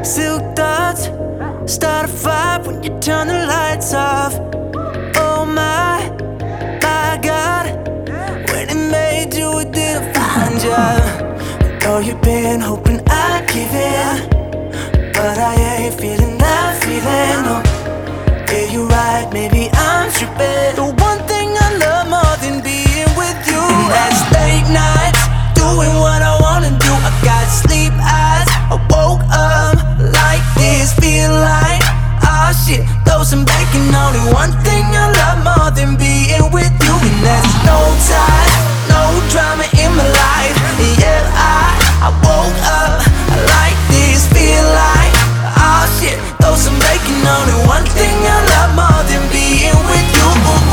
silk thoughts start a fire when you turn the lights off. Oh my God, when it made you, it did a fine job. Though you've been hoping I'd give in, but I ain't feeling that feeling, no. Yeah, you're right, maybe I'm tripping. The one thing I love more than being with you, and that's late nights, doing what I wanna do. I got sleep eyes, I woke up like this, feel like, oh shit, throw some bacon on it. One thing I love more than being with you, and that's no time, no drama in my life. Yeah, I woke up like this, feel like, oh shit, throw some bacon on it. One thing I love more than being with you.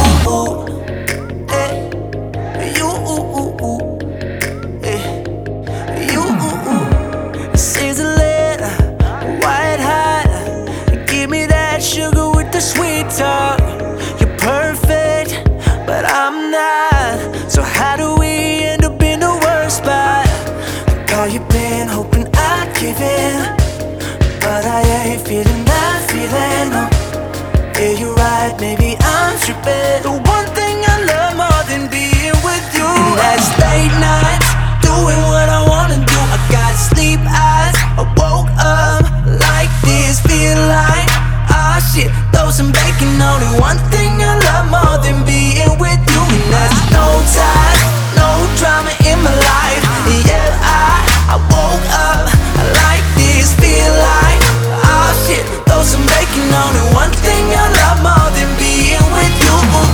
Sizzling, white hot, give me that sugar with the sweet talk. You're perfect, but I'm not. So how do we end up in the worst spot? Girl, you've been hoping I'd give in, but I ain't feeling that feeling, no. Yeah, you're right, maybe I'm tripping. The one thing I love more than being with you, and that's late nights, doing what I wanna do. I got sleep eyes, I woke up like this, feel like, oh shit, throw some bacon on it. One thing I love more than being with you, and that's no time, no drama in my life. Yeah, I woke up like this, feel like, oh shit, throw some bacon on it. One thing I love more than being with you.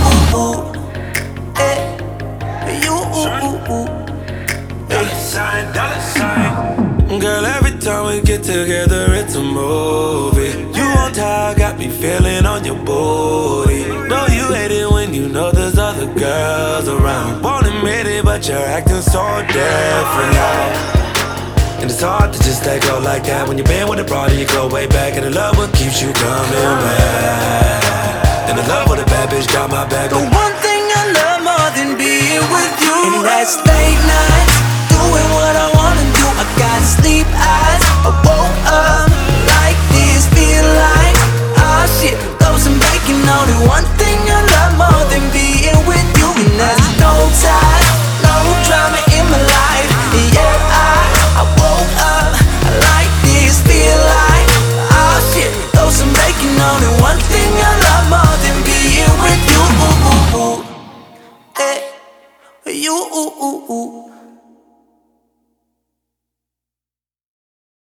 Girl, every time we get together, it's a movie. You on top, got me feeling on your booty. Know you hate it when you know there's other girls around. Won't admit it, but you're acting so different now. And it's hard to just let go like that when you've been with a broad and you go way back. And the love what keeps you coming back. And the love with a bad bitch got my back. The one thing I love more than being with you, and that's late night,